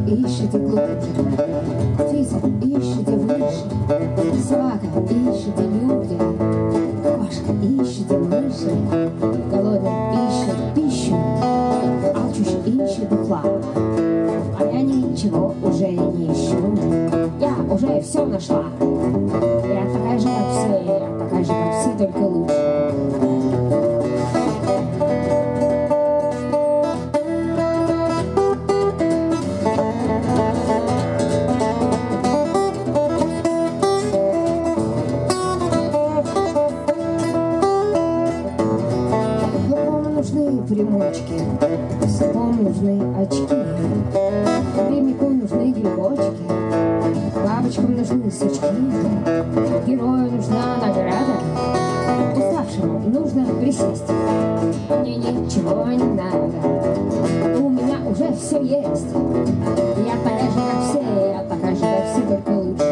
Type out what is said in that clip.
ищите глубже, птица, ищите выше, собака, ищите люди, кошка, ищите мыши, голодный ищет пищу, алчущий ищет бухла, а я ничего уже не ищу, я уже все нашла. Я такая же, как все, я такая же, как все, только лучше. Примочки, слепому нужны очки, грибнику нужны грибочки, бабочкам нужны сучки, герою нужна награда, уставшему нужно присесть, мне ничего не надо, у меня уже все есть, я такая же, как все, я такая же, как все, только лучше.